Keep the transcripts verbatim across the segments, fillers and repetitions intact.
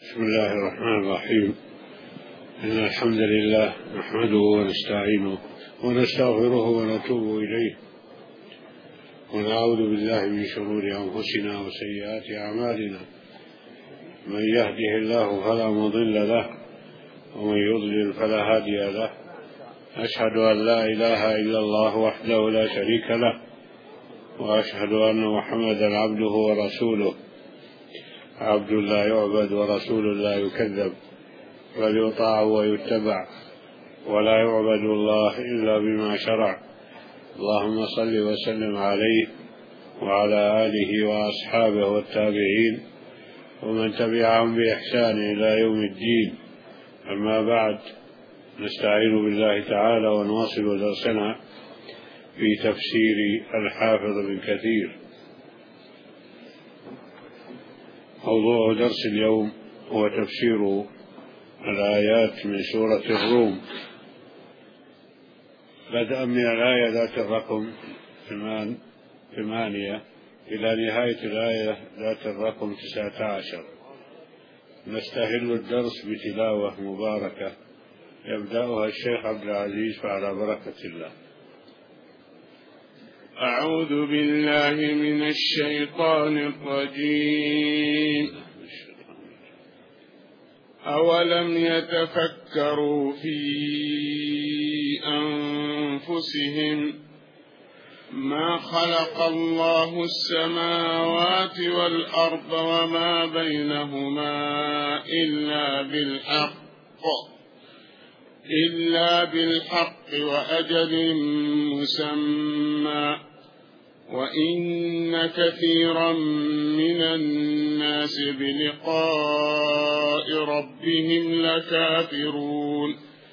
بسم الله الرحمن الرحيم. إن الحمد لله نحمده ونستعينه ونستغفره ونتوب إليه ونعوذ بالله من شرور أنفسنا وسيئات أعمالنا. من يهده الله فلا مضل له ومن يضلل فلا هادي له. أشهد أن لا إله إلا الله وحده لا شريك له وأشهد أن محمدا عبده ورسوله، عبد لا يعبد ورسول لا يكذب، بل يطاع ويتبع، ولا يعبد الله إلا بما شرع. اللهم صل وسلم عليه وعلى آله وأصحابه والتابعين ومن تبعهم بإحسان إلى يوم الدين. أما بعد، نستعين بالله تعالى ونواصل درسنا في تفسير الحافظ ابن كثير. موضوع درس اليوم هو تفسير الآيات من سورة الروم، بدءا من الآية ذات الرقم ثمانية إلى نهاية الآية ذات الرقم تسعة عشر. نستهل الدرس بتلاوة مباركة يبدأها الشيخ عبد العزيز فعلى بركة الله. أعوذ بالله من الشيطان الرجيم. أولم يتفكروا في أنفسهم ما خلق الله السماوات والأرض وما بينهما إلا بالحق إلا بالحق وأجل مسمى، وإن كثيرا من الناس بلقاء ربهم لكافرون.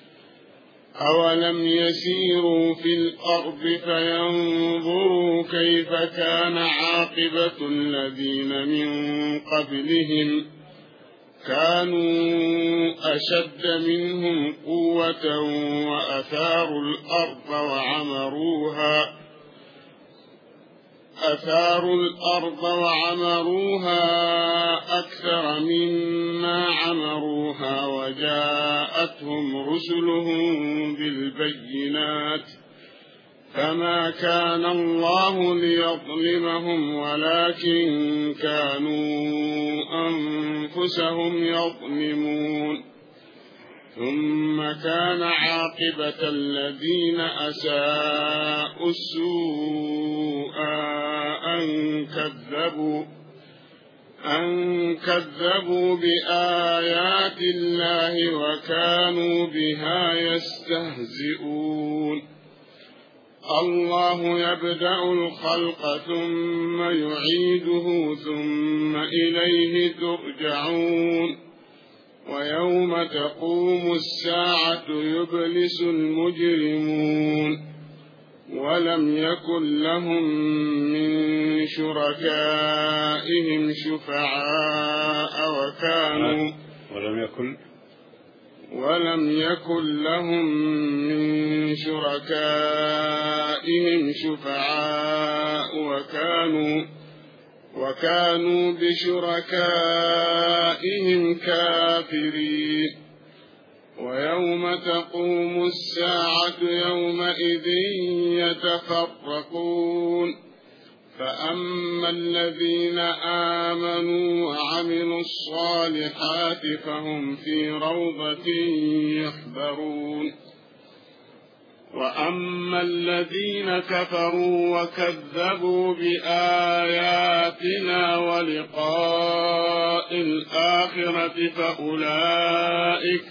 أولم يسيروا في الأرض فينظروا كيف كان عاقبة الذين من قبلهم كانوا أشد منهم قوة وأثاروا الأرض وعمروها أثاروا الأرض وعمروها أكثر مما عمروها، وجاءتهم رسلهم بالبينات، فما كان الله ليظلمهم ولكن كانوا أنفسهم يظلمون. ثم كان عاقبة الذين أساءوا السوء أن كذبوا أن كذبوا بآيات الله وكانوا بها يستهزئون. الله يبدأ الخلق ثم يعيده ثم إليه ترجعون. ويوم تقوم الساعة يبلس المجرمون، ولم يكن لهم من شركائهم شفعاء وكانوا ولم يكن ولم يكن لهم من شركائهم شفعاء وكانوا وكانوا بشركائهم كافرين. ويوم تقوم الساعة يومئذ يتفرقون، فأما الذين آمنوا وعملوا الصالحات فهم في روضة يحبرون، وأما الذين كفروا وكذبوا بآياتنا ولقاء الآخرة فأولئك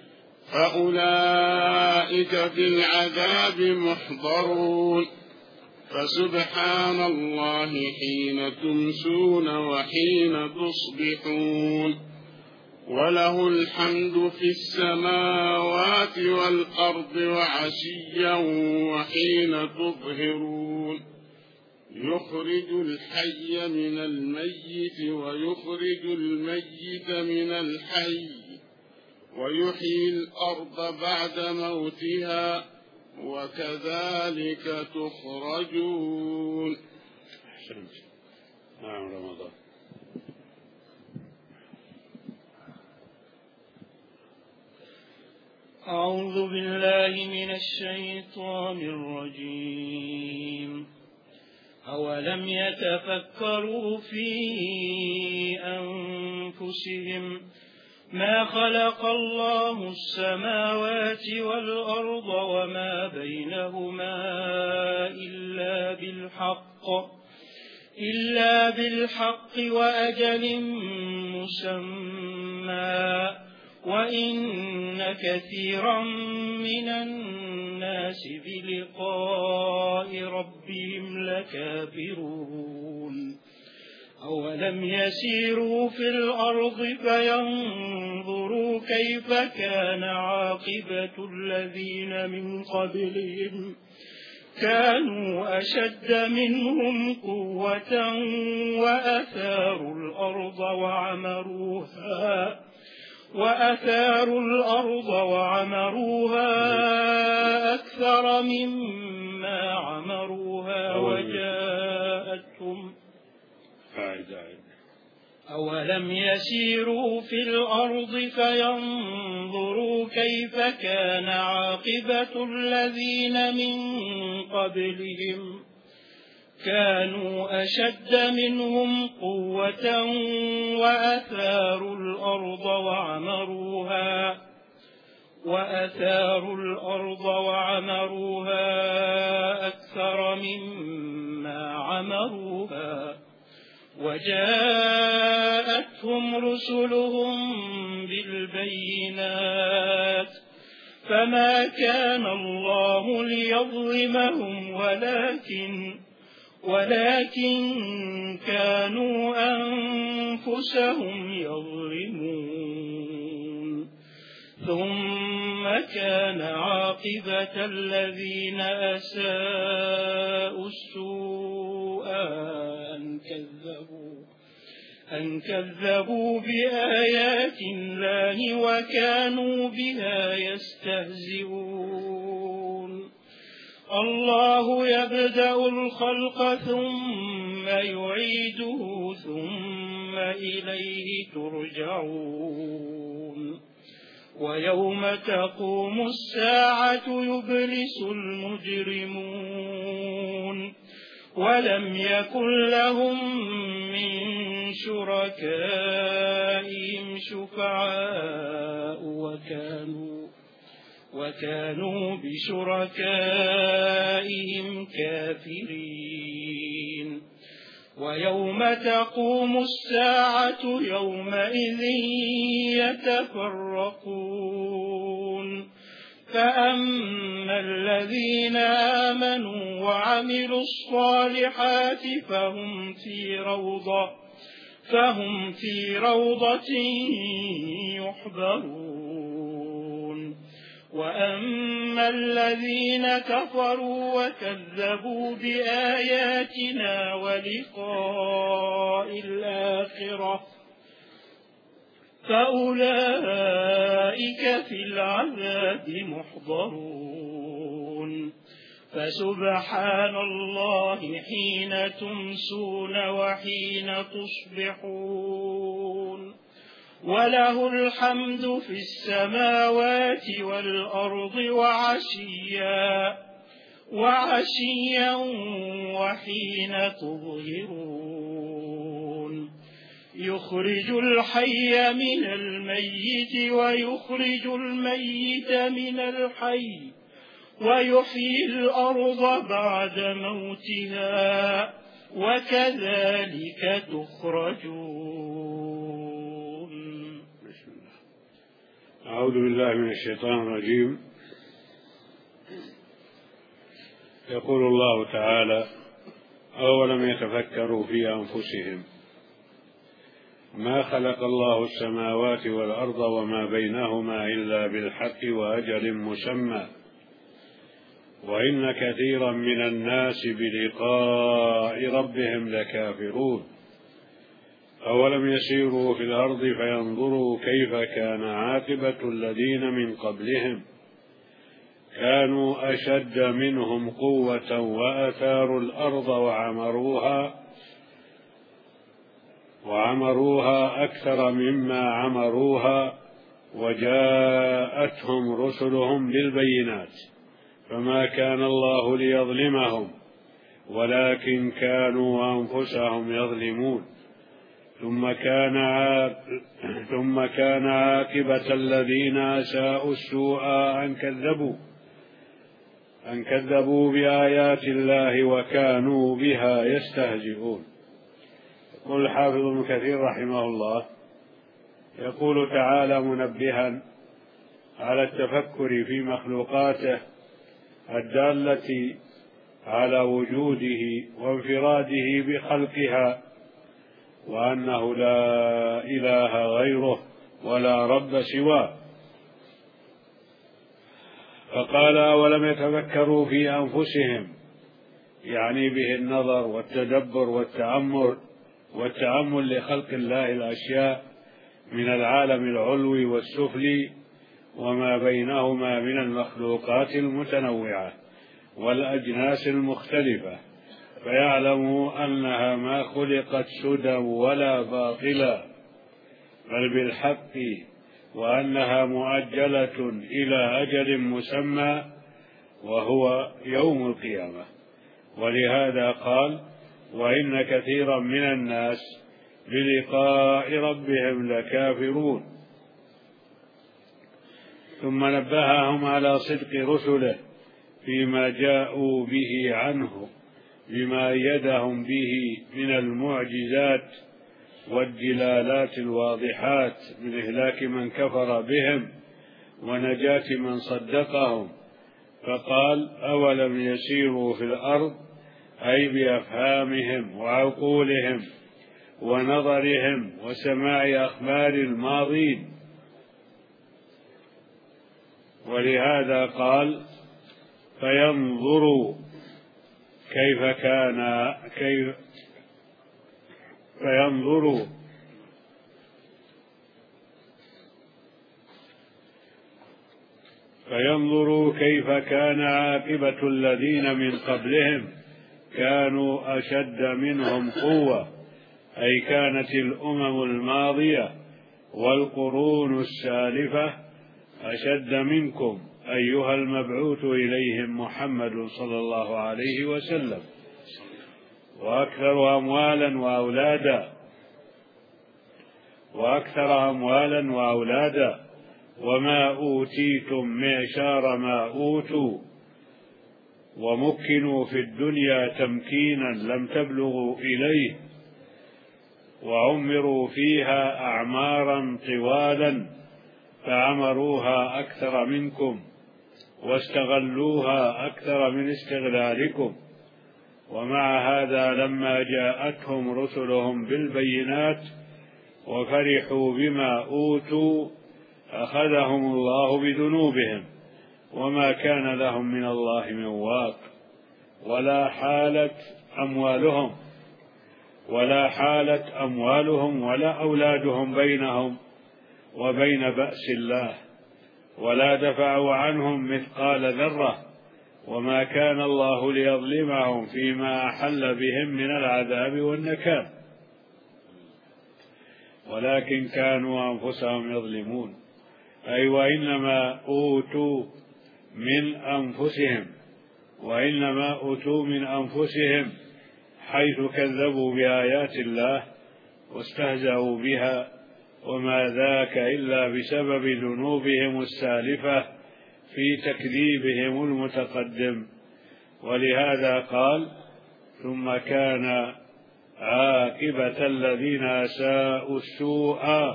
فأولئك في العذاب محضرون. فسبحان الله حين تمسون وحين تصبحون، وله الحمد في السماوات والأرض وعشيا وحين تظهرون. يخرج الحي من الميت ويخرج الميت من الحي ويحيي الأرض بعد موتها وكذلك تخرجون. نعم رمضان. أعوذ بالله من الشيطان الرجيم. أولم يتفكروا في أنفسهم ما خلق الله السماوات والأرض وما بينهما إلا بالحق إلا بالحق وأجل مسمى وإن كثيرا من الناس بلقاء ربهم لكافرون. أولم يسيروا في الأرض فينظروا كيف كان عاقبة الذين من قبلهم كانوا أشد منهم قوة وأثاروا الأرض وعمروها وأثاروا الأرض وعمروها أكثر مما عمروها وجاءتهم أولم يسيروا في الأرض فينظروا كيف كان عاقبة الذين من قبلهم كانوا أشد منهم قوة وأثاروا الأرض وعمروها وأثاروا الأرض وعمروها أكثر مما عمروها وجاءتهم رسلهم بالبينات فما كان الله ليظلمهم ولكن ولكن كانوا أنفسهم يظلمون. ثم كان عاقبة الذين أساءوا السوء أن كذبوا أن كذبوا بآيات الله وكانوا بها يستهزئون. الله يبدأ الخلق ثم يعيده ثم إليه ترجعون. ويوم تقوم الساعة يبلس المجرمون ولم يكن لهم من شركائهم شفعاء وكانوا وكانوا بشركائهم كافرين. ويوم تقوم الساعة يومئذ يتفرقون فأما الذين آمنوا وعملوا الصالحات فهم في روضة فهم في روضة يحبرون. وأما الذين كفروا وكذبوا بآياتنا ولقاء الآخرة فأولئك في العذاب محضرون. فسبحان الله حين تمسون وحين تصبحون وله الحمد في السماوات والأرض وعشيا وعشيا وحين تظهرون. يخرج الحي من الميت ويخرج الميت من الحي ويحيي الأرض بعد موتها وكذلك تخرجون. بسم الله. أعوذ بالله من الشيطان الرجيم. يقول الله تعالى: أولم يتفكروا في أنفسهم ما خلق الله السماوات والأرض وما بينهما إلا بالحق وأجل مسمى وإن كثيرا من الناس بلقاء ربهم لكافرون. أولم يسيروا في الأرض فينظروا كيف كان عاقبة الذين من قبلهم كانوا أشد منهم قوة وأثاروا الأرض وعمروها وعمروها أكثر مما عمروها وجاءتهم رسلهم بالبينات فما كان الله ليظلمهم ولكن كانوا أنفسهم يظلمون ثم كان ثم كان عاقبة الذين أساءوا السوء أن كذبوا أن كذبوا بآيات الله وكانوا بها يستهزئون. يقول الحافظ ابن كثير رحمه الله يقول تعالى منبها على التفكر في مخلوقاته الدالة على وجوده وانفراده بخلقها وأنه لا إله غيره ولا رب سواه، فقال أولم يتفكروا في أنفسهم، يعني به النظر والتدبر والتأمل والتأمل لخلق الله الأشياء من العالم العلوي والسفلي وما بينهما من المخلوقات المتنوعة والأجناس المختلفة، فيعلموا أنها ما خلقت سدى ولا باطلا بل بالحق، وأنها مؤجلة إلى أجل مسمى وهو يوم القيامة. ولهذا قال وإن كثيرا من الناس بلقاء ربهم لكافرون. ثم نبههم على صدق رسله فيما جاءوا به عنه بما أيدهم به من المعجزات والدلالات الواضحات من إهلاك من كفر بهم ونجاة من صدقهم، فقال أولم يسيروا في الأرض أي بأفهامهم وعقولهم ونظرهم وسماع أخبار الماضين. ولهذا قال فينظروا كيف كان كيف فينظروا فينظروا كيف كان عاقبة الذين من قبلهم كانوا أشد منهم قوة، أي كانت الأمم الماضية والقرون السالفة أشد منكم أيها المبعوث إليهم محمد صلى الله عليه وسلم، وأكثر أموالا وأولادا وأكثر أموالا وأولادا وما أوتيتم معشار ما أوتوا ومكنوا في الدنيا تمكينا لم تبلغوا إليه، وعمروا فيها أعمارا طوالا فعمروها أكثر منكم واستغلوها أكثر من استغلالكم. ومع هذا لما جاءتهم رسلهم بالبينات وفرحوا بما أوتوا أخذهم الله بذنوبهم وما كان لهم من الله من واق، ولا حالت أموالهم ولا حالت أموالهم ولا أولادهم بينهم وبين بأس الله، ولا دفعوا عنهم مثقال ذرة، وما كان الله ليظلمهم فيما أحل بهم من العذاب والنكال، ولكن كانوا أنفسهم يظلمون، أي وإنما أوتوا من أنفسهم وإنما أوتوا من أنفسهم حيث كذبوا بآيات الله واستهزأوا بها، وما ذاك إلا بسبب ذنوبهم السالفة في تكذيبهم المتقدم. ولهذا قال ثم كان عاقبة الذين أساءوا السوء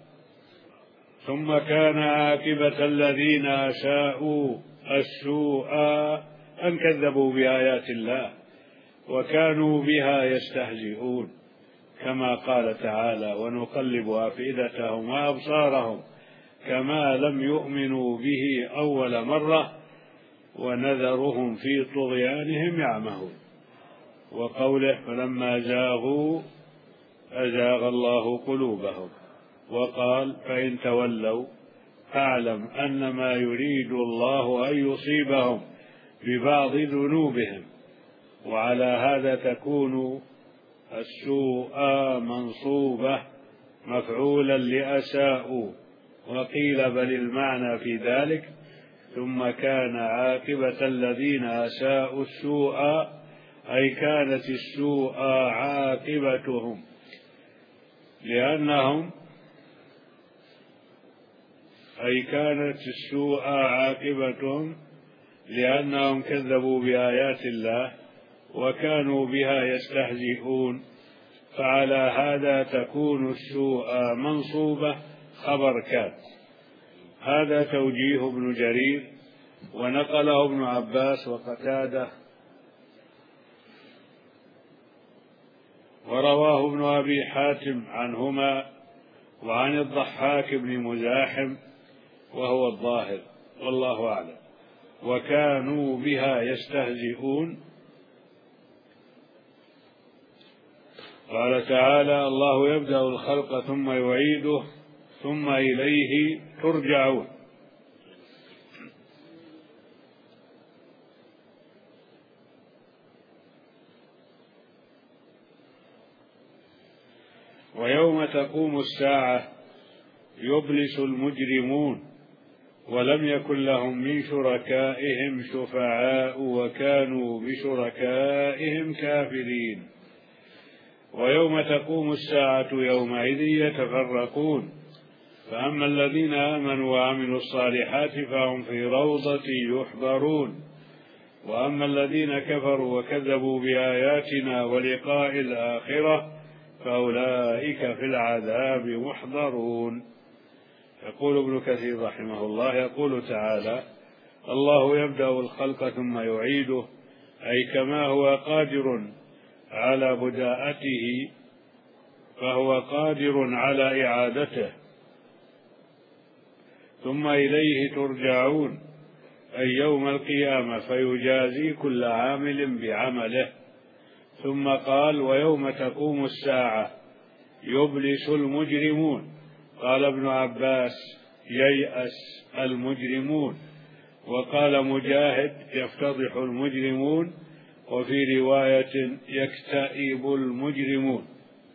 ثم كان عاقبة الذين أساءوا السوء أن كذبوا بآيات الله وكانوا بها يستهزئون، كما قال تعالى ونقلب أفئدتهم وأبصارهم كما لم يؤمنوا به أول مرة ونذرهم في طغيانهم يعمهون. وقوله فلما زاغوا أزاغ الله قلوبهم، وقال فإن تولوا فاعلم أنما يريد الله أن يصيبهم ببعض ذنوبهم. وعلى هذا تكون السوء منصوبة مفعولا لأساءوا، وقيل بل المعنى في ذلك ثم كان عاقبة الذين أساءوا السوء، أي كانت السوء عاقبتهم، لأنهم أي كانت السوء عاقبتهم لأنهم كذبوا بآيات الله وكانوا بها يستهزئون، فعلى هذا تكون السوء منصوبة خبر كان. هذا توجيه ابن جرير، ونقله ابن عباس وقتادة، ورواه ابن أبي حاتم عنهما وعن الضحاك بن مزاحم وهو الظاهر، والله أعلم. وكانوا بها يستهزئون. قال تعالى: الله يبدأ الخلق ثم يعيده ثم إليه ترجعون. ويوم تقوم الساعة يبلس المجرمون ولم يكن لهم من شركائهم شفعاء وكانوا بشركائهم كافرين. ويوم تقوم الساعة يومئذ يتفرقون، فأما الذين آمنوا وعملوا الصالحات فهم في روضة يحبرون، وأما الذين كفروا وكذبوا بآياتنا ولقاء الآخرة فأولئك في العذاب محضرون. يقول ابن كثير رحمه الله: يقول تعالى: الله يبدأ الخلق ثم يعيده، أي كما هو قادر على بداءته فهو قادر على إعادته، ثم إليه ترجعون، أي يوم القيامة، فيجازي كل عامل بعمله. ثم قال: ويوم تقوم الساعة يبلس المجرمون. قال ابن عباس: ييأس المجرمون. وقال مجاهد: يفتضح المجرمون. وفي رواية: يكتئب المجرمون.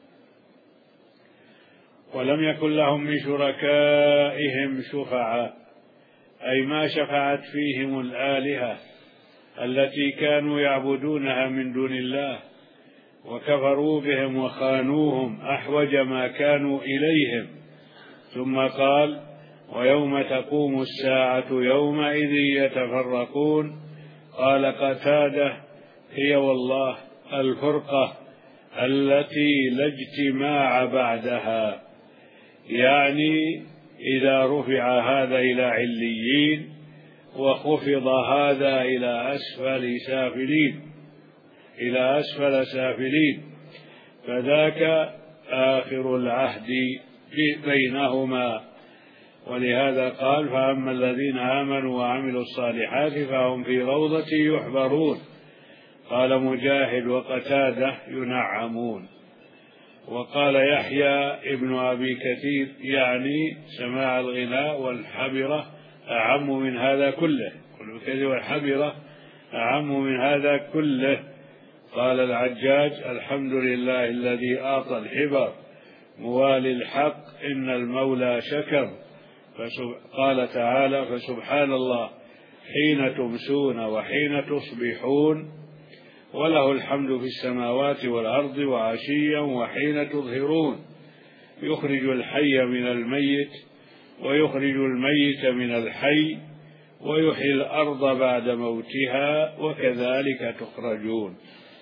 ولم يكن لهم من شركائهم شفعاء، أي ما شفعت فيهم الآلهة التي كانوا يعبدونها من دون الله وكفروا بهم وخانوهم أحوج ما كانوا إليهم. ثم قال: ويوم تقوم الساعة يومئذ يتفرقون. قال قتادة: هي والله الفرقة التي لا اجتماع بعدها، يعني إذا رفع هذا إلى عليين وخفض هذا إلى أسفل سافلين إلى أسفل سافلين فذاك آخر العهد بينهما. ولهذا قال: فأما الذين آمنوا وعملوا الصالحات فهم في روضة يحبرون. قال مجاهد وقتادة: ينعمون. وقال يحيى ابن أبي كثير: يعني سماع الغناء والحبرة أعم من هذا كله، والكذب والحبرة أعم من هذا كله. قال العجاج: الحمد لله الذي أعطى الحبر موالي الحق إن المولى شكر. قال تعالى: فسبحان الله حين تمسون وحين تصبحون وله الحمد في السماوات والأرض وعشيا وحين تظهرون، يخرج الحي من الميت ويخرج الميت من الحي ويحيي الأرض بعد موتها وكذلك تخرجون.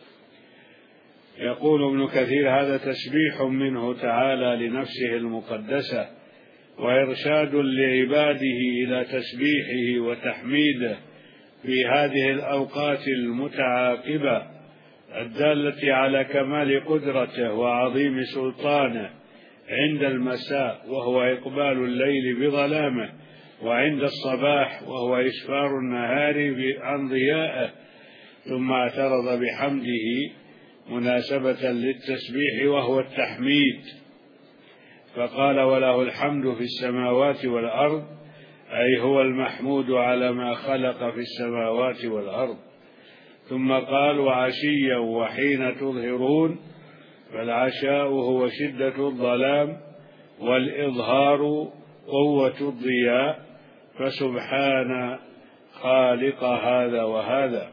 يقول ابن كثير: هذا تسبيح منه تعالى لنفسه المقدسة وإرشاد لعباده إلى تسبيحه وتحميده في هذه الأوقات المتعاقبة الدالة على كمال قدرته وعظيم سلطانه، عند المساء وهو إقبال الليل بظلامه، وعند الصباح وهو إسفار النهار عن ضيائه. ثم اعترض بحمده مناسبة للتسبيح وهو التحميد، فقال: وله الحمد في السماوات والأرض، أي هو المحمود على ما خلق في السماوات والأرض. ثم قال: وعشيا وحين تظهرون، فالعشاء هو شدة الظلام والإظهار قوة الضياء فسبحان خالق هذا وهذا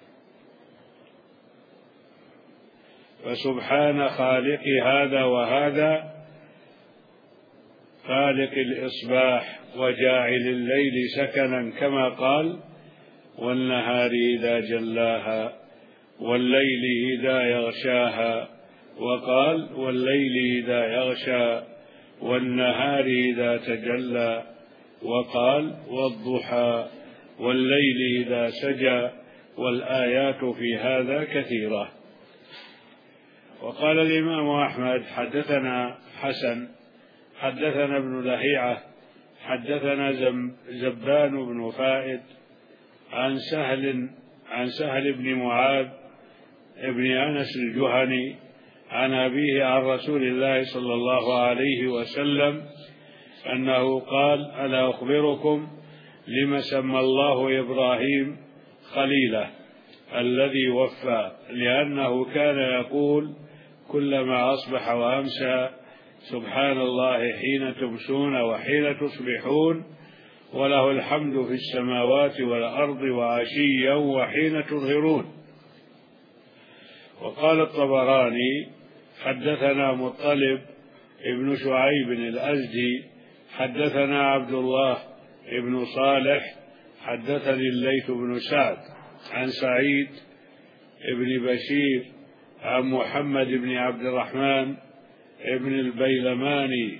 فسبحان خالق هذا وهذا خالق الإصباح وجاعل الليل سكنا كما قال والنهار إذا جلاها والليل إذا يغشاها وقال والليل إذا يغشى والنهار إذا تجلى وقال والضحى والليل إذا سجى والآيات في هذا كثيرة. وقال الإمام أحمد حدثنا حسن حدثنا ابن لهيعة حدثنا زبان بن فائد عن سهل عن سهل بن معاذ ابن أنس الجهني عن أبيه عن رسول الله صلى الله عليه وسلم أنه قال ألا أخبركم لما سمى الله إبراهيم خليله الذي وفى لأنه كان يقول كلما أصبح وأمسى سبحان الله حين تمسون وحين تصبحون وله الحمد في السماوات والأرض وعشيا وحين تظهرون. وقال الطبراني حدثنا مطلب ابن شعيب الأزدي حدثنا عبد الله ابن صالح حدثني الليث بن سعد عن سعيد ابن بشير عن محمد بن عبد الرحمن ابن البيلماني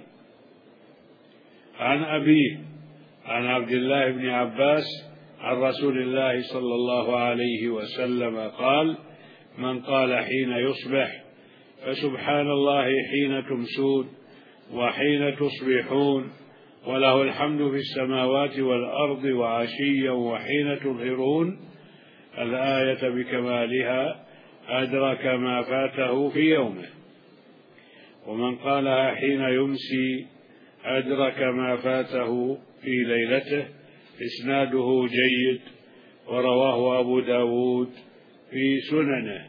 عن أبيه عن عبد الله بن عباس عن رسول الله صلى الله عليه وسلم قال من قال حين يصبح فسبحان الله حين تمسون وحين تصبحون وله الحمد في السماوات والأرض وعشيا وحين تظهرون الآية بكمالها أدرك ما فاته في يومه. ومن قالها حين يمسي أدرك ما فاته في ليلته. إسناده جيد ورواه أبو داود في سننه.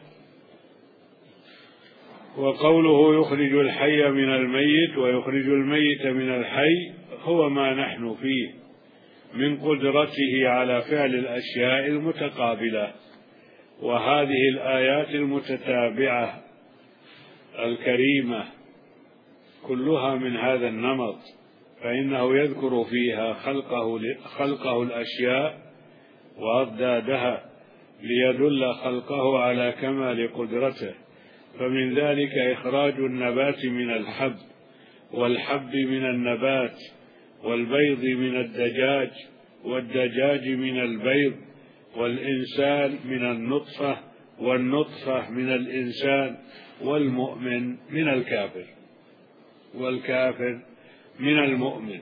وقوله يخرج الحي من الميت ويخرج الميت من الحي هو ما نحن فيه من قدرته على فعل الأشياء المتقابلة. وهذه الآيات المتتابعة الكريمة كلها من هذا النمط، فإنه يذكر فيها خلقه, خلقه الأشياء وأضدادها ليدل خلقه على كمال قدرته. فمن ذلك إخراج النبات من الحب والحب من النبات والبيض من الدجاج والدجاج من البيض والإنسان من النطفة والنطفة من الإنسان والمؤمن من الكافر والكافر من المؤمن.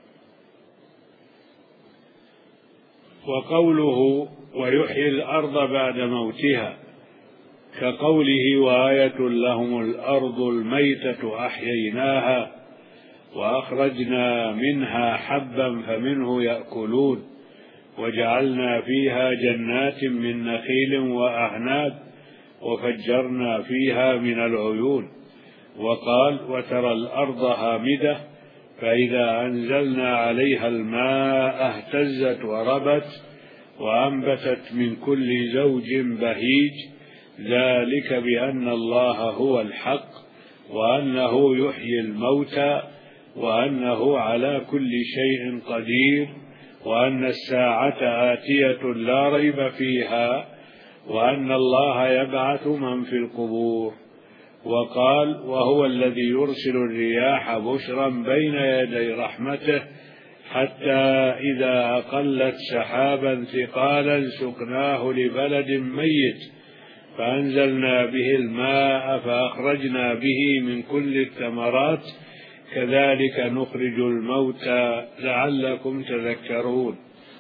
وقوله ويحيي الأرض بعد موتها كقوله وآية لهم الأرض الميتة أحييناها وأخرجنا منها حبا فمنه يأكلون وجعلنا فيها جنات من نخيل وأعناب وفجرنا فيها من العيون. وقال وترى الأرض هامدة فإذا أنزلنا عليها الماء اهتزت وربت وأنبتت من كل زوج بهيج ذلك بأن الله هو الحق وأنه يحيي الموتى وأنه على كل شيء قدير وأن الساعة آتية لا ريب فيها وأن الله يبعث من في القبور. وقال وهو الذي يرسل الرياح بشرا بين يدي رحمته حتى إذا أقلت سحابا ثقالا سقناه لبلد ميت فأنزلنا به الماء فأخرجنا به من كل الثمرات كذلك نخرج الموتى لعلكم تذكرون.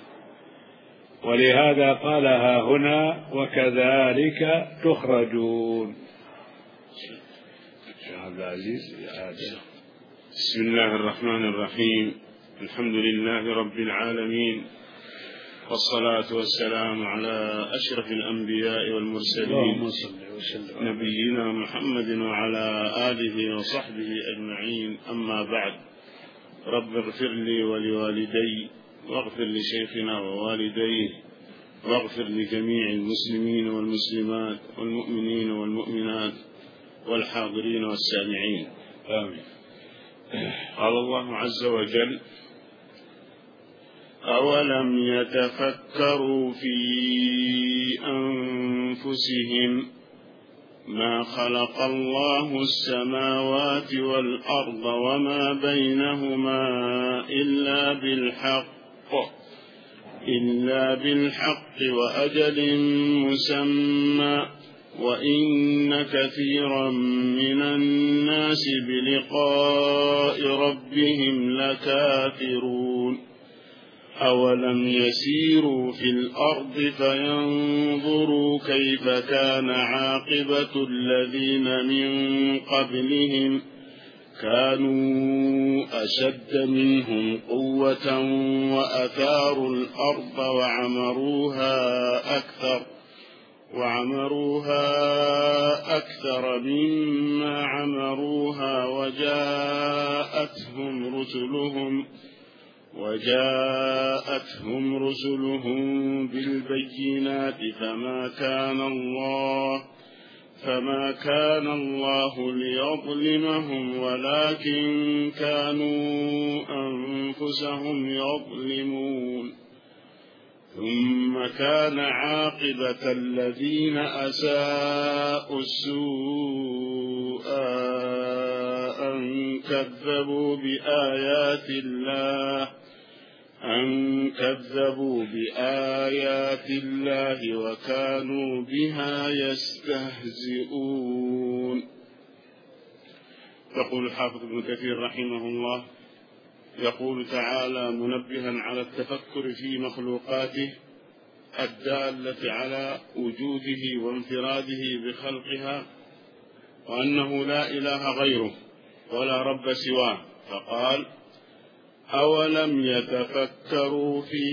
ولهذا قالها هنا وكذلك تخرجون. عبد العزيز. بسم الله الرحمن الرحيم. الحمد لله رب العالمين والصلاة والسلام على أشرف الأنبياء والمرسلين نبينا محمد وعلى آله وصحبه أجمعين. أما بعد، رب اغفر لي ولوالدي واغفر لشيخنا ووالديه واغفر لجميع المسلمين والمسلمات والمؤمنين والمؤمنات والحاضرين والسامعين آمين. قال الله عز وجل: أولم يتفكروا في أنفسهم ما خلق الله السماوات والأرض وما بينهما إلا بالحق إلا بالحق وأجل مسمى وإن كثيرا من الناس بلقاء ربهم لكافرون أولم يسيروا في الأرض فينظروا كيف كان عاقبة الذين من قبلهم كانوا أشد منهم قوة وأثاروا الأرض وعمروها أكثر وعمروها أكثر مما عمروها وجاءتهم رسلهم وجاءتهم رسلهم بالبينات فما كان الله فما كان الله ليظلمهم ولكن كانوا أنفسهم يظلمون ثم كان عاقبة الذين أساءوا السوء أن كذبوا بآيات الله أن كذبوا بآيات الله وكانوا بها يستهزئون. يقول الحافظ ابن كثير رحمه الله: يقول تعالى منبها على التفكر في مخلوقاته الدالة على وجوده وانفراده بخلقها وأنه لا إله غيره ولا رب سواه، فقال: أولم يتفكروا في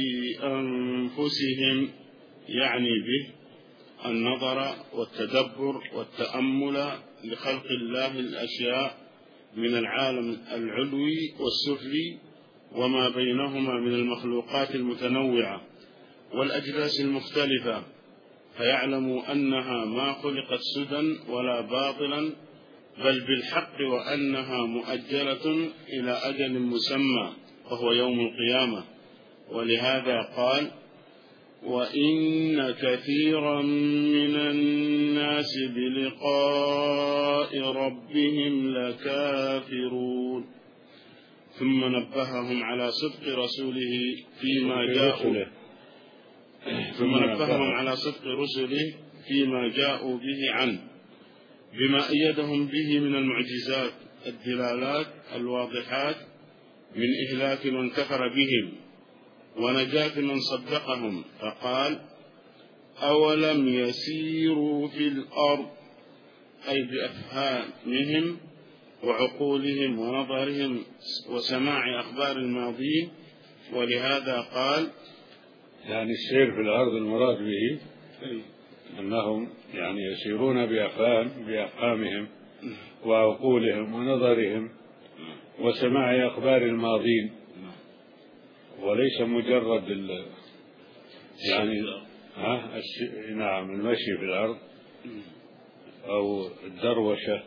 أنفسهم، يعني به النظر والتدبر والتأمل لخلق الله الأشياء من العالم العلوي والسفلي وما بينهما من المخلوقات المتنوعة والأجناس المختلفة، فيعلموا أنها ما خلقت سدى ولا باطلا بل بالحق، وأنها مؤجلة إلى أجل مسمى وهو يوم القيامة. ولهذا قال: وإن كثيرا من الناس بلقاء ربهم لكافرون. ثم نبههم على صدق رسوله فيما جاءوا ثم نبههم على صدق رسله فيما جاءوا به عنه بما أيدهم به من المعجزات الدلالات الواضحات من إهلاك من كفر بهم ونجاة من صدقهم، فقال: أولم يسيروا في الأرض، أي بأفهامهم وعقولهم ونظرهم وسماع أخبار الماضين. ولهذا قال: يعني السير في الأرض المراد به أنهم يعني يسيرون بأفهام بأفهامهم وعقولهم ونظرهم وسماع أخبار الماضين، وليس مجرد ال... يعني ها نعم المشي في الأرض أو الدروشة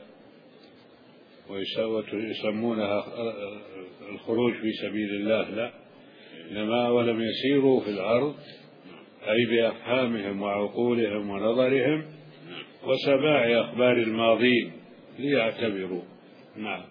ويسمونها الخروج في سبيل الله، لا، إنما ولم يسيروا في الأرض أي بأفهامهم وعقولهم ونظرهم وسماع أخبار الماضين ليعتبروا. نعم.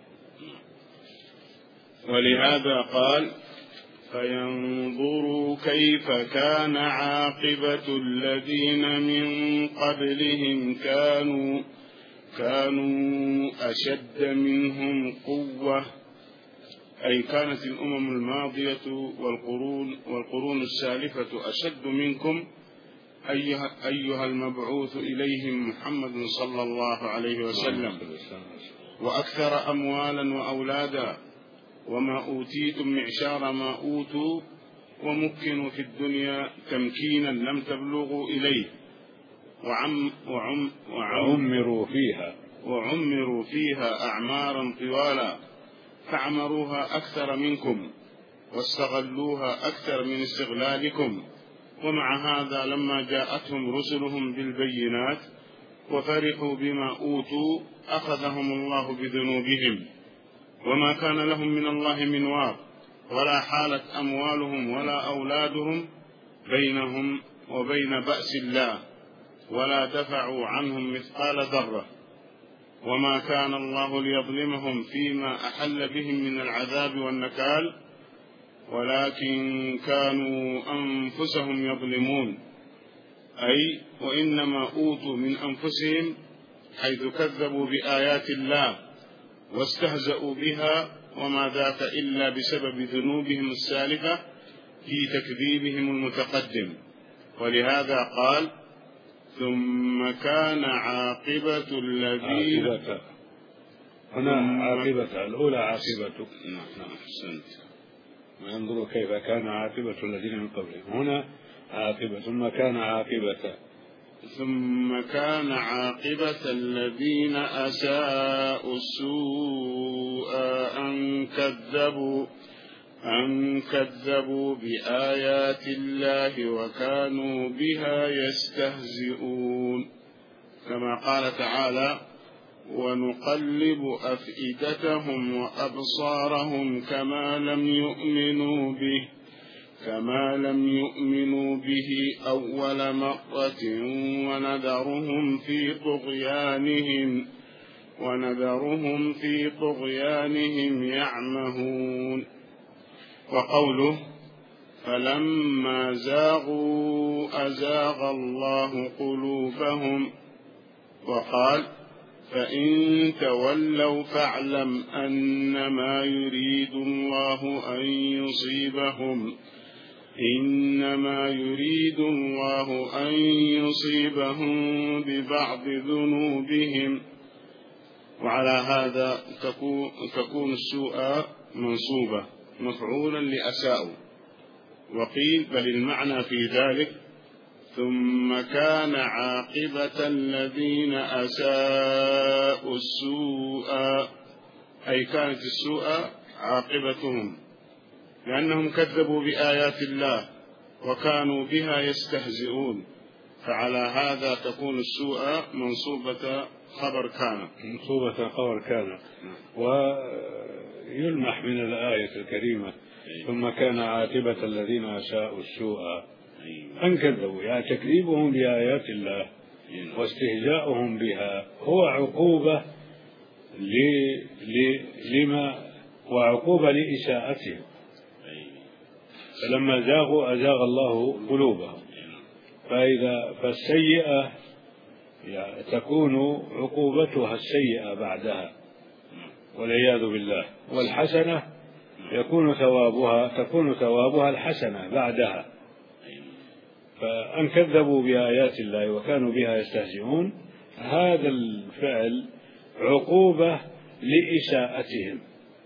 ولهذا قال: فينظروا كيف كان عاقبة الذين من قبلهم كانوا كانوا أشد منهم قوة، أي كانت الأمم الماضية والقرون والقرون السالفة أشد منكم أيها, أيها المبعوث إليهم محمد صلى الله عليه وسلم، وأكثر أموالا وأولادا، وما أوتيتم معشار ما أوتوا، ومكنوا في الدنيا تمكينا لم تبلغوا إليه، وعم وعم وعمروا فيها وعمروا فيها أعمارا طوالا، فعمروها أكثر منكم واستغلوها أكثر من استغلالكم، ومع هذا لما جاءتهم رسلهم بالبينات وفرحوا بما أوتوا أخذهم الله بذنوبهم، وما كان لهم من الله من واق، ولا حالت أموالهم ولا أولادهم بينهم وبين بأس الله، ولا دفعوا عنهم مثقال ذرة. وما كان الله ليظلمهم فيما أحل بهم من العذاب والنكال، ولكن كانوا أنفسهم يظلمون، أي وإنما أوتوا من أنفسهم، حيث كذبوا بآيات الله واستهزأوا بها، وما ذاك إلا بسبب ذنوبهم السالفة في تكذيبهم المتقدم. ولهذا قال: ثم كان عاقبة الذين عاقبة. هنا عاقبة الأولى عاقبة. نعم أحسنت. وينظروا كيف كان عاقبة الذين من قبلهم. هنا عاقبة ثم كان عاقبة ثم كان عاقبة الذين أساءوا السوء أن كذبوا أن كذبوا بآيات الله وكانوا بها يستهزئون، كما قال تعالى: ونقلب أفئدتهم وأبصارهم كما لم يؤمنوا به كما لم يؤمنوا به أول مرة ونذرهم في طغيانهم ونذرهم في طغيانهم يعمهون. وقوله: فلما زاغوا أزاغ الله قلوبهم، وقال: فإن تولوا فاعلم أنما يريد الله أن يصيبهم إنما يريد الله أن يصيبهم ببعض ذنوبهم. وعلى هذا تكون السوء منصوبة مفعولا لأساءوا. وقيل بل المعنى في ذلك: ثم كان عاقبة الذين أساءوا السوء، أي كانت السوء عاقبتهم، لأنهم كذبوا بآيات الله وكانوا بها يستهزئون، فعلى هذا تكون السوء منصوبة خبر كان منصوبة خبر كان. ويلمح من الآية الكريمة: ثم كان عاقبة الذين أساءوا السوء أن كذبوا، يعني تكذيبهم بآيات الله واستهزاؤهم بها هو عقوبة ل... ل... لما وعقوبة لإساءتهم. فلما زاغوا أزاغ الله قلوبهم. فإذا فالسيئة يعني تكون عقوبتها السيئة بعدها والعياذ بالله، والحسنة يكون ثوابها تكون ثوابها الحسنة بعدها. فأن كذبوا بآيات الله وكانوا بها يستهزئون، هذا الفعل عقوبة لإساءتهم.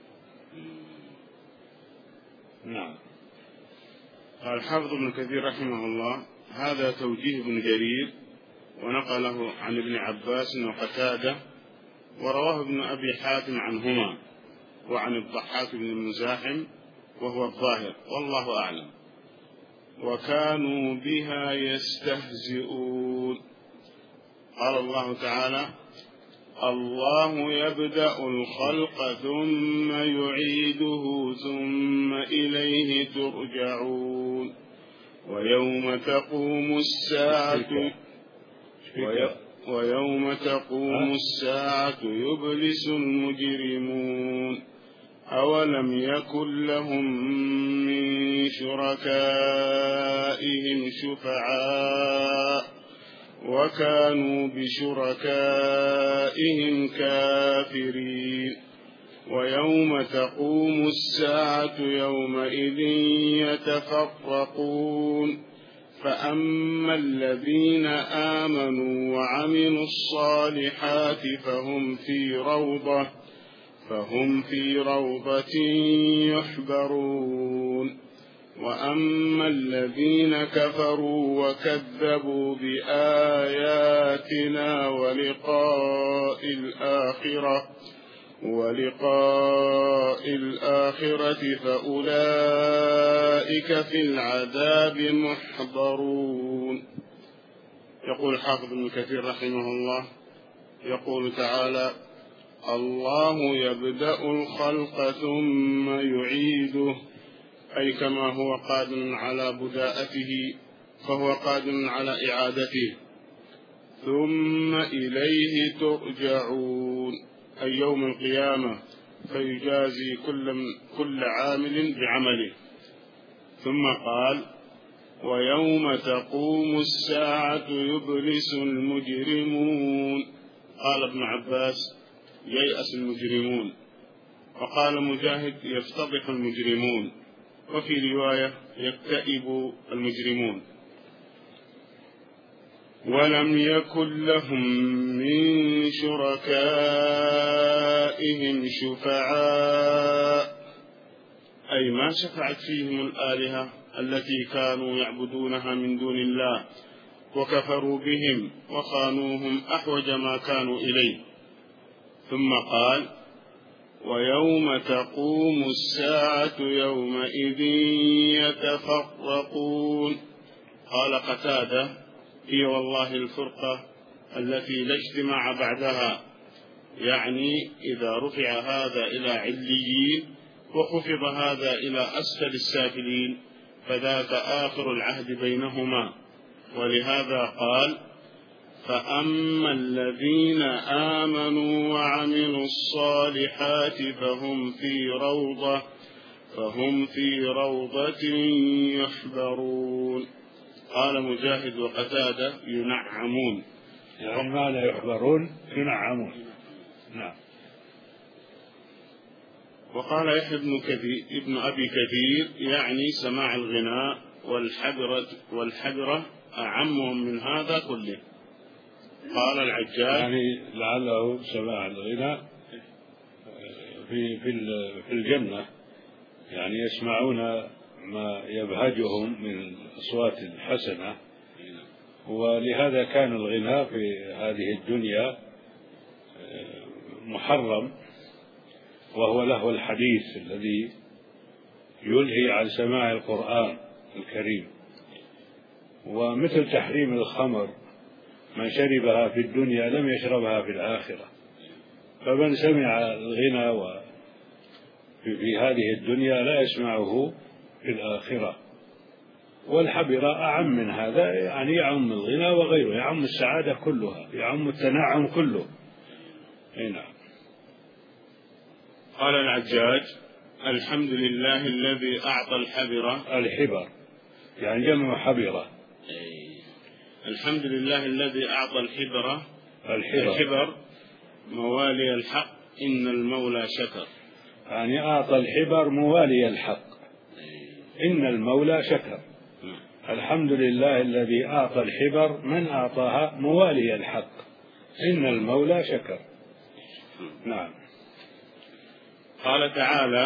نعم. قال الحافظ ابن كثير رحمه الله: هذا توجيه ابن جرير، ونقله عن ابن عباس وقتادة، ورواه ابن أبي حاتم عنهما، وعن الضحاك بن المزاحم، وهو الظاهر والله أعلم. وكانوا بها يستهزئون. قال الله تعالى: الله يبدأ الخلق ثم يعيده ثم إليه ترجعون. ويوم تقوم الساعة ويوم تقوم الساعة يبلس المجرمون. أولم يكن لهم من شركائهم شفعاء وكانوا بشركائهم كافرين. ويوم تقوم الساعة يومئذ يتفرقون، فأما الذين آمنوا وعملوا الصالحات فهم في روضة فهم في روضة يحبرون. وأما الذين كفروا وكذبوا بآياتنا ولقاء الآخرة ولقاء الآخرة فأولئك في العذاب محضرون. يقول حافظ ابن كثير رحمه الله يقول تعالى: الله يبدأ الخلق ثم يعيده، أي كما هو قادر على بداءته فهو قادر على إعادته. ثم إليه ترجعون، أي يوم القيامة، فيجازي كل, كل عامل بعمله. ثم قال: ويوم تقوم الساعة يبلس المجرمون. قال ابن عباس: ييأس المجرمون. وقال مجاهد: يفتضح المجرمون. وفي رواية: يكتئب المجرمون. ولم يكن لهم من شركائهم شفعاء، أي ما شفعت فيهم الآلهة التي كانوا يعبدونها من دون الله، وكفروا بهم وخانوهم أحوج ما كانوا إليه. ثم قال: ويوم تقوم الساعة يومئذ يتفرقون. قال قتادة: هي والله الفرقة التي لا اجتماع بعدها، يعني إذا رفع هذا إلى عليين وخفض هذا إلى أسفل السافلين فذاك آخر العهد بينهما. ولهذا قال: فأما الذين آمنوا وعملوا الصالحات فهم في روضة فهم في روضة يحبرون. قال مجاهد وقتادة: ينعمون. يعني ما لا يحبرون ينعمون. نعم. وقال يحيى بن كثير ابن أبي كثير: يعني سماع الغناء والحبرة والحبرة أعمهم من هذا كله. قال العجاج: يعني لعله سماع الغناء في في في الجنة، يعني يسمعون ما يبهجهم من الأصوات الحسنة، ولهذا كان الغناء في هذه الدنيا محرم، وهو لهو الحديث الذي يلهي عن سماع القرآن الكريم. ومثل تحريم الخمر، من شربها في الدنيا لم يشربها في الآخرة، فمن سمع الغنى في هذه الدنيا لا يسمعه في الآخرة. والحبرة أعم من هذا، يعني يعم الغنى وغيره، يعم السعادة كلها، يعم التنعم كله. نعم. قال العجاج: الحمد لله الذي أعطى الحبرة. الحبر يعني جمع حبرة. الحمد لله الذي أعطى الحبرة. الحبر, الحبر موالي الحق، إن المولى شكر. يعني أعطى الحبر موالي الحق، إن المولى شكر. الحمد لله الذي أعطى الحبر، من أعطاها موالي الحق، إن المولى شكر. نعم. قال تعالى: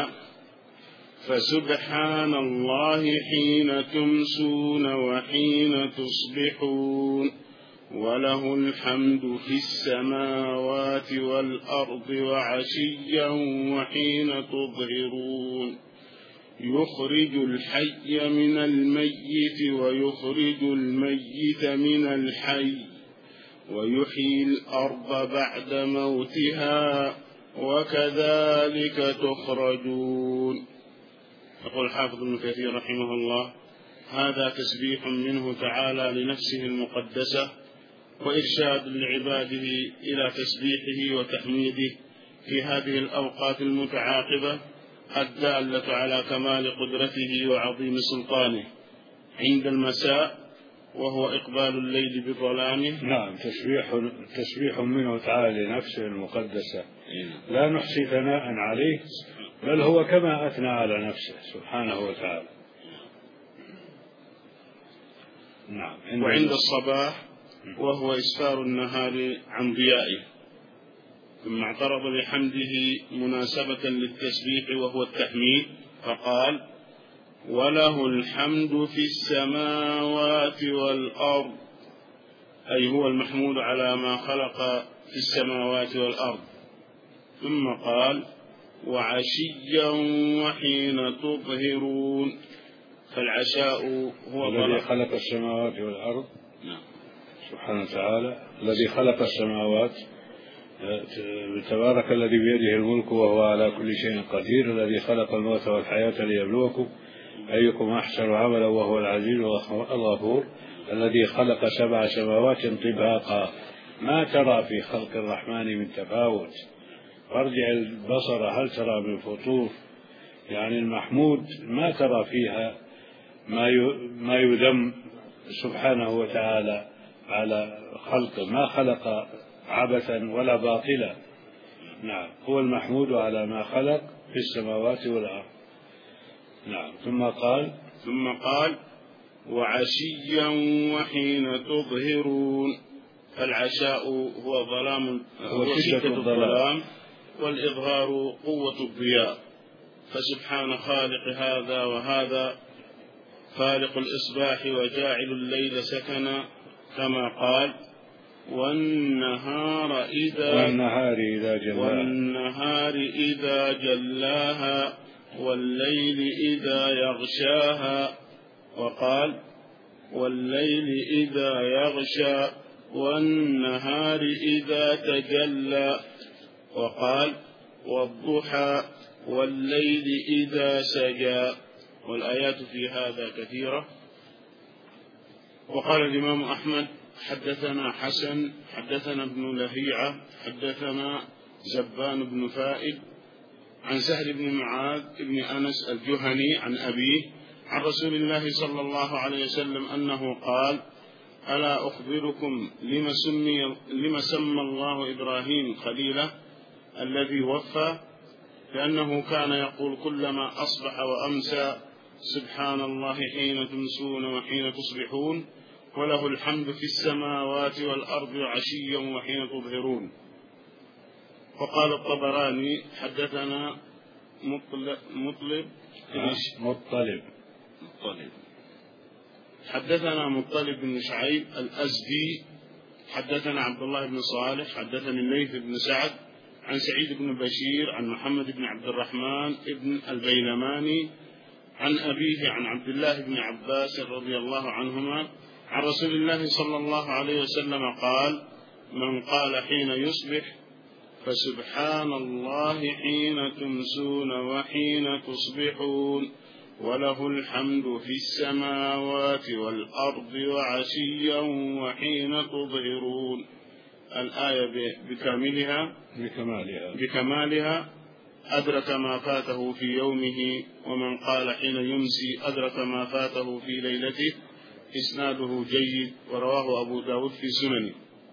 فسبحان الله حين تمسون وحين تصبحون وله الحمد في السماوات والأرض وعشيا وحين تظهرون يخرج الحي من الميت ويخرج الميت من الحي ويحيي الأرض بعد موتها وكذلك تخرجون. يقول حافظ ابن كثير رحمه الله: هذا تسبيح منه تعالى لنفسه المقدسة، وإرشاد لعباده إلى تسبيحه وتحميده في هذه الأوقات المتعاقبة الدالة على كمال قدرته وعظيم سلطانه. عند المساء وهو إقبال الليل بظلامه. نعم، تسبيح تسبيح منه تعالى لنفسه المقدسة، لا نحصي ثناء عليه، بل هو كما أثنى على نفسه سبحانه وتعالى. نعم. وعند الصباح وهو إسفار النهار عن ضيائه. ثم اعترض بحمده مناسبة للتسبيح وهو التحميد فقال: وله الحمد في السماوات والأرض، أي هو المحمود على ما خلق في السماوات والأرض. ثم قال: وعشيا وحين تظهرون. فالعشاء هو الذي خلق السماوات والأرض. نعم. سبحانه وتعالى الذي خلق السماوات، تبارك الذي بيده الملك وهو على كل شيء قدير، الذي خلق الموت والحياة ليبلوكم أيكم أحسن عملا وهو العزيز الغفور، الذي خلق سبع سماوات طباقا ما ترى في خلق الرحمن من تفاوت، فارجع البصر هل ترى من فطور. يعني المحمود ما ترى فيها ما يذم سبحانه وتعالى على خلقه، ما خلق عبثا ولا باطلا. نعم، هو المحمود على ما خلق في السماوات والأرض. نعم. ثم قال ثم قال: وعشيا وحين تظهرون. فالعشاء هو ظلام هو شدة الظلام، والإظهار قوة الضياء. فسبحان خالق هذا وهذا، خالق الإصباح وجاعل الليل سكنا، كما قال: والنهار إذا والنهار إذا جلاها والنهار إذا جلاها والليل إذا يغشاها. وقال: والليل إذا يغشى والنهار إذا تجلى. وقال: والضحى والليل إذا سجى. والآيات في هذا كثيرة. وقال الإمام أحمد: حدثنا حسن حدثنا ابن لهيعة حدثنا زبان بن فائد عن سهل بن معاذ بن أنس الجهني عن أبيه عن رسول الله صلى الله عليه وسلم أنه قال: ألا أخبركم لما سمي, لما سمى الله إبراهيم خليله الذي وفى؟ لأنه كان يقول كلما أصبح وأمسى: سبحان الله حين تمسون وحين تصبحون، وله الحمد في السماوات والأرض عشيا وحين تظهرون. وقال الطبراني: حدثنا مطلب مطلب مطلب مطلب حدثنا مطلب بن شعيب الأزدي حدثنا عبد الله بن صالح حدثني الليث بن سعد عن سعيد بن بشير عن محمد بن عبد الرحمن بن البيلماني عن أبيه عن عبد الله بن عباس رضي الله عنهما عن رسول الله صلى الله عليه وسلم قال: من قال حين يصبح فسبحان الله حين تمسون وحين تصبحون، وله الحمد في السماوات والأرض وعشيا وحين تظهرون. الآية بكاملها بكمالها بكمالها أدرك ما فاته في يومه، ومن قال حين يمسي أدرك ما فاته في ليلته. إسناده جيد، ورواه أبو داود في سننه.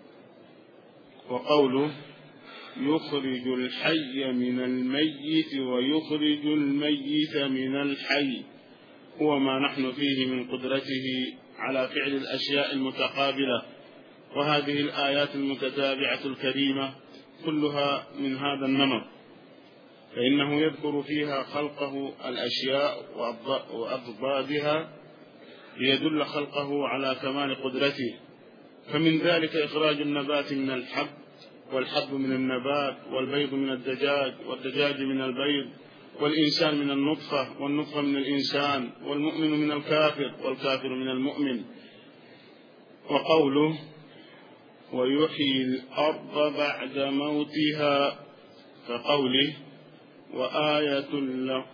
وقوله: يخرج الحي من الميت ويخرج الميت من الحي هو ما نحن فيه من قدرته على فعل الأشياء المتقابلة. وهذه الآيات المتتابعة الكريمة كلها من هذا النمط، فإنه يذكر فيها خلقه الأشياء وأضدادها ليدل خلقه على كمال قدرته. فمن ذلك إخراج النبات من الحب، والحب من النبات، والبيض من الدجاج، والدجاج من البيض، والإنسان من النطفة، والنطفة من الإنسان، والمؤمن من الكافر، والكافر من المؤمن. وقوله: ويحيي الأرض بعد موتها، كقوله: وآية له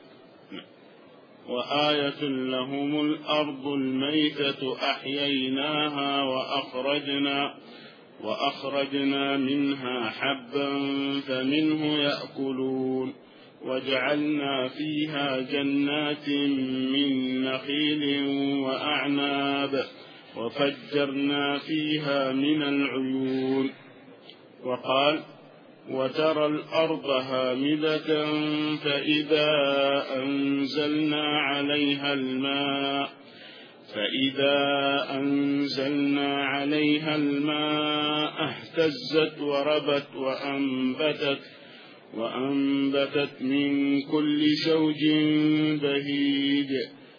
وآية لهم الأرض الميتة أحييناها وأخرجنا وأخرجنا منها حبا فمنه يأكلون، وجعلنا فيها جنات من نخيل وأعناب، وفجرنا فيها من العيون. وقال: وترى الأرض هامدة فإذا أنزلنا عليها الماء فإذا أنزلنا عليها الماء اهتزت وربت وأنبتت وأنبتت من كل زوج بهيج.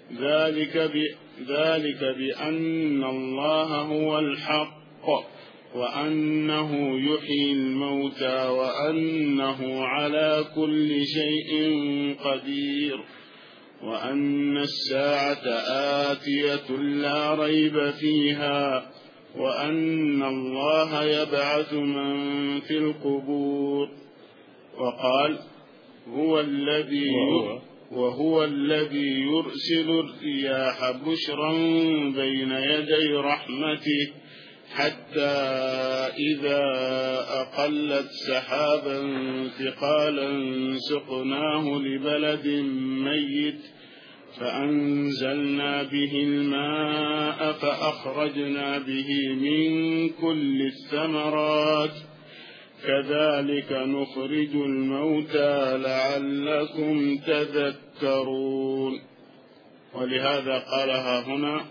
ذلك ذلك بأن الله هو الحق وأنه يحيي الموتى وأنه على كل شيء قدير، وأن الساعة آتية لا ريب فيها، وأن الله يبعث من في القبور. وقال هو الذي وهو الذي يرسل الرياح بشرا بين يدي رحمته حتى إذا أقلت سحابا ثقالا سقناه لبلد ميت فأنزلنا به الماء فأخرجنا به من كل الثمرات كذلك نخرج الموتى لعلكم تذكرون. ولهذا قالها هنا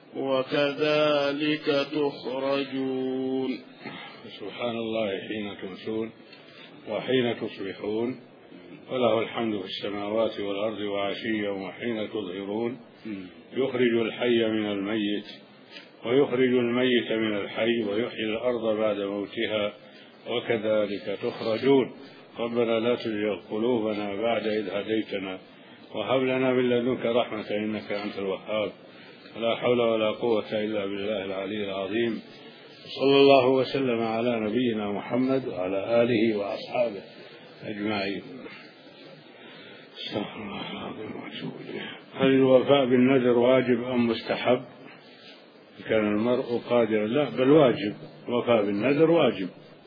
وكذلك تخرجون. سبحان الله حين تمسون وحين تصبحون، وله الحمد في السماوات والأرض وعشيا وحين تظهرون. يخرج الحي من الميت ويخرج الميت من الحي ويحيي الأرض بعد موتها وكذلك تخرجون. ربنا لا تزغ قلوبنا بعد إذ هديتنا وهب لنا من لدنك رحمة إنك أنت الوهاب. لا حول ولا قوة إلا بالله العلي العظيم. صلى الله وسلم على نبينا محمد وعلى آله وأصحابه أجمعين. استغفر الله العظيم وأتوب إليه. هل الوفاء بالنذر واجب أم مستحب؟ كان المرء قادرا؟ لا، بل واجب. الوفاء بالنذر واجب.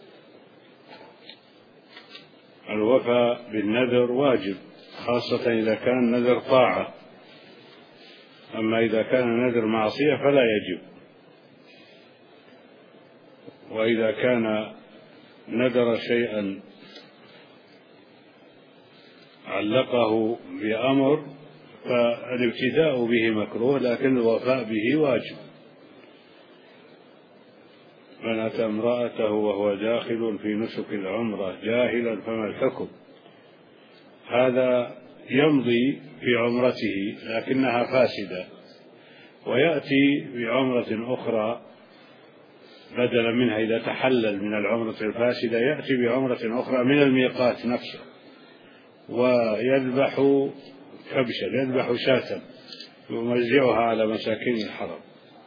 الوفاء بالنذر واجب، خاصة إذا كان نذر طاعة. أما إذا كان نذر معصية فلا يجب. وإذا كان نذر شيئا علقه بأمر فالابتداء به مكروه، لكن الوفاء به واجب. من أتى امرأته وهو داخل في نسك العمرة جاهلا فما الحكم؟ هذا يمضي في عمرته لكنها فاسدة، ويأتي بعمرة أخرى بدلا منها. إذا تحلل من العمرة الفاسدة يأتي بعمرة أخرى من الميقات نفسه ويذبح كبشا، يذبح شاة يوزعها على مساكين الحرم.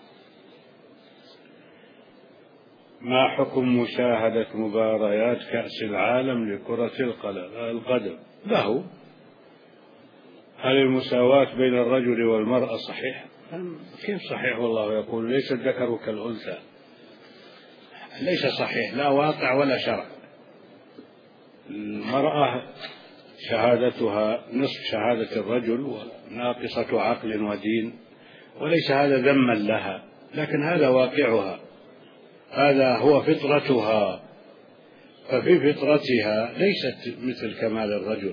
ما حكم مشاهدة مباريات كأس العالم لكرة القدم؟ له. هل المساواة بين الرجل والمرأة صحيح؟ كيف صحيح؟ والله يقول ليس الذكر كالأنثى. ليس صحيح، لا واقع ولا شرع. المرأة شهادتها نصف شهادة الرجل وناقصة عقل ودين، وليس هذا ذما لها، لكن هذا واقعها، هذا هو فطرتها. ففي فطرتها ليست مثل كمال الرجل.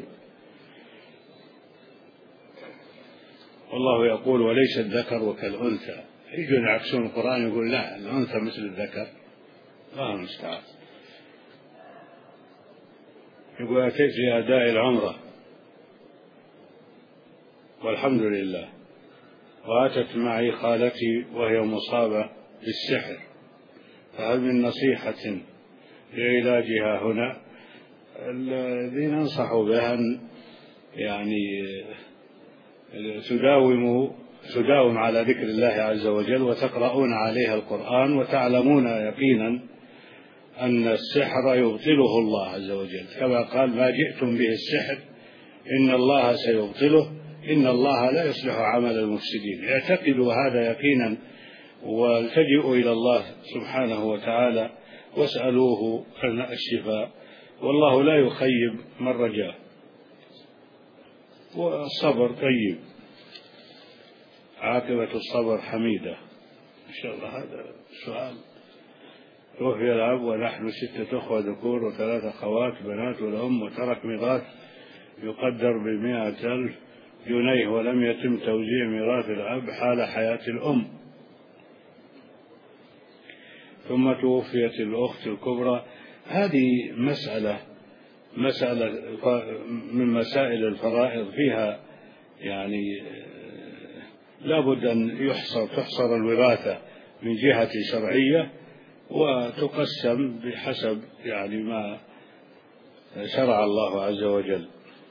والله يقول وليس الذكر كالأنثى. يجون يعكسون القرآن يقول لا، الأنثى مثل الذكر. الله المستعان. يقول أتيت لأداء العمرة والحمد لله، وأتت معي خالتي وهي مصابة بالسحر، فهل من نصيحة لعلاجها هنا؟ الذين أنصحوا بها يعني تداوموا تداوم على ذكر الله عز وجل وتقرؤون عليها القرآن، وتعلمون يقينا أن السحر يبطله الله عز وجل، كما قال ما جئتم به السحر إن الله سيبطله إن الله لا يصلح عمل المفسدين. اعتقدوا هذا يقينا والتجئوا إلى الله سبحانه وتعالى واسألوه الشفاء، والله لا يخيب من رجاه. والصبر طيب، عاقبة الصبر حميدة إن شاء الله. هذا السؤال. توفي الأب ونحن ستة أخوة ذكور وثلاث أخوات بنات والأم، وترك ميراث يقدر بمائة ألف جنيه، ولم يتم توزيع ميراث الأب حال حياة الأم. ثم توفيت الأخت الكبرى. هذه مسألة مسألة من مسائل الفرائض فيها يعني لابد أن يحصر تحصر الوراثة من جهة شرعية وتقسم بحسب يعني ما شرع الله عز وجل،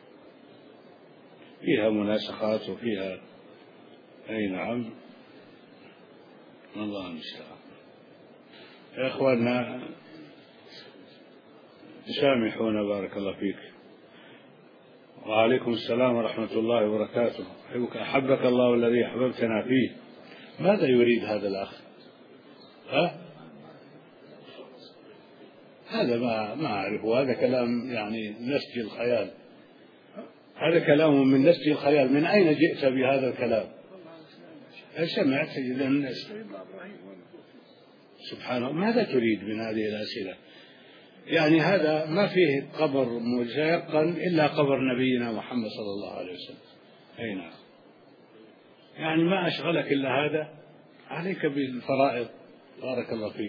فيها مناسخات وفيها أي نعم. الله المستعان. يا إخواننا سامحونا بارك الله فيك. وعليكم السلام ورحمة الله وبركاته. أحبك الله الذي أحببتنا فيه. ماذا يريد هذا الأخ؟ ها؟ هذا ما ما أعرفه، هذا كلام يعني نسج الخيال، هذا كلام من نسج الخيال. من أين جئت بهذا الكلام؟ هل سمعت إذن؟ سبحان الله، ماذا تريد من هذه الأسئلة؟ يعني هذا ما فيه قبر مجيقن إلا قبر نبينا محمد صلى الله عليه وسلم. أي نعم. يعني ما أشغلك إلا هذا؟ عليك بالفرائض. بارك الله فيك.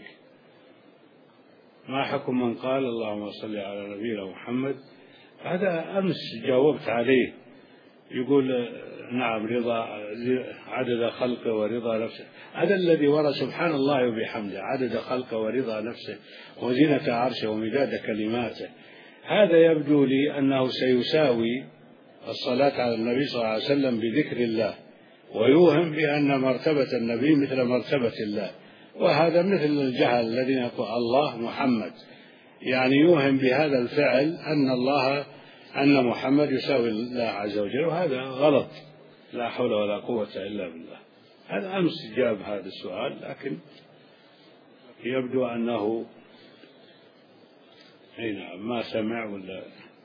ما حكم من قال اللهم صل على نبينا محمد؟ هذا أمس جاوبت عليه. يقول نعم رضا عدد خلقه ورضا نفسه، هذا الذي ورد سبحان الله وبحمده، عدد خلقه ورضا نفسه وزنة عرشه ومداد كلماته. هذا يبدو لي أنه سيساوي الصلاة على النبي صلى الله عليه وسلم بذكر الله، ويوهم بأن مرتبة النبي مثل مرتبة الله، وهذا مثل الجهل الذين يقول الله محمد، يعني يوهم بهذا الفعل أن الله أن محمد يساوي الله عز وجل، وهذا غلط. لا حول ولا قوة إلا بالله. هذا أمس جاب هذا السؤال، لكن يبدو أنه أي نعم ما سمع ولا.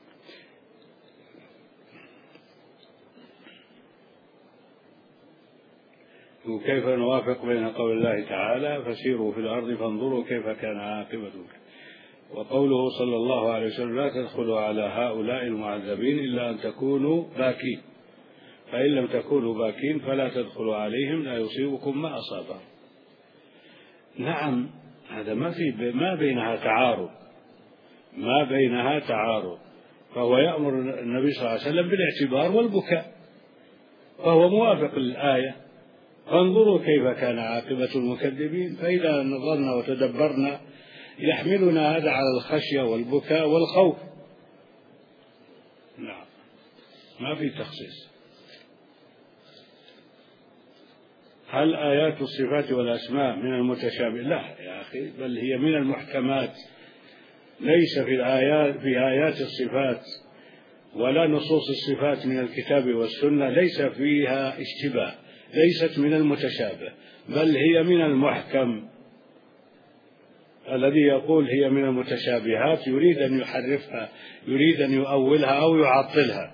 وكيف نوافق بين قول الله تعالى فسيروا في الأرض فانظروا كيف كان عاقبة، وقوله صلى الله عليه وسلم لا تدخلوا على هؤلاء المعذبين إلا أن تكونوا باكين، فإن لم تكونوا باكين فلا تدخلوا عليهم لا يصيبكم ما أصابهم. نعم، هذا ما في ما بينها تعارض، ما بينها تعارض. فهو يأمر النبي صلى الله عليه وسلم بالاعتبار والبكاء، فهو موافق للآية فانظروا كيف كان عاقبة المكذبين. فإذا نظرنا وتدبرنا يحملنا هذا على الخشية والبكاء والخوف. نعم، ما في تخصيص. هل آيات الصفات والأسماء من المتشابه؟ لا يا أخي، بل هي من المحكمات. ليس في الآيات في آيات الصفات ولا نصوص الصفات من الكتاب والسنة ليس فيها اشتباه، ليست من المتشابه، بل هي من المحكم. الذي يقول هي من المتشابهات يريد أن يحرفها، يريد أن يؤولها أو يعطلها.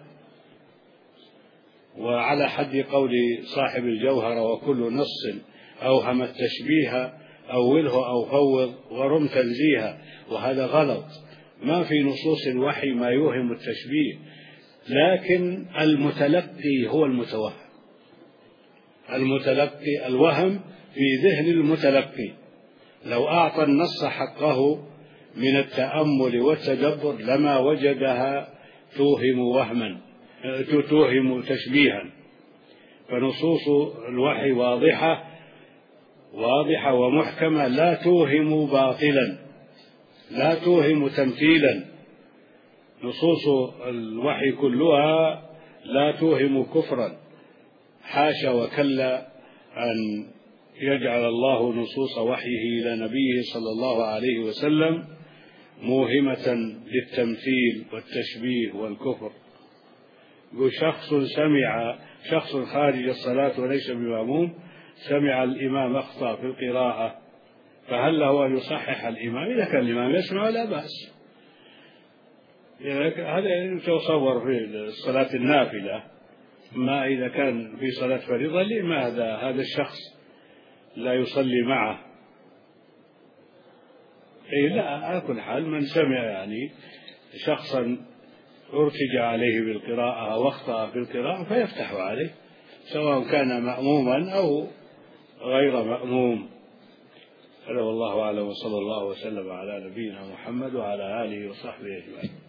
وعلى حد قول صاحب الجوهرة وكل نص أوهم التشبيه أوله أو فوض ورم تنزيها، وهذا غلط. ما في نصوص الوحي ما يوهم التشبيه، لكن المتلقي هو المتوهم. المتلقي الوهم في ذهن المتلقي، لو أعطى النص حقه من التأمل والتدبر لما وجدها توهم وهما توهم تشبيها. فنصوص الوحي واضحة واضحة ومحكمة، لا توهم باطلا، لا توهم تمثيلا. نصوص الوحي كلها لا توهم كفرا، حاشا وكلا أن يجعل الله نصوص وحيه إلى نبيه صلى الله عليه وسلم موهمة للتمثيل والتشبيه والكفر. شخص سمع شخص خارج الصلاة وليس بمأموم سمع الإمام أخطأ في القراءة، فهل له أن يصحح الإمام؟ إذا كان الإمام يسمع لا بأس. هذا يتصور في الصلاة النافلة، ما إذا كان في صلاة فريضة لماذا هذا الشخص لا يصلي معه؟ إيه لا، على كل حال من سمع يعني شخصا ارتجى عليه بالقراءة أو أخطأ في القراءة فيفتح عليه، سواء كان مأموما أو غير مأموم. هذا والله أعلم، وصلى الله وسلم على نبينا محمد وعلى آله وصحبه أجمعين.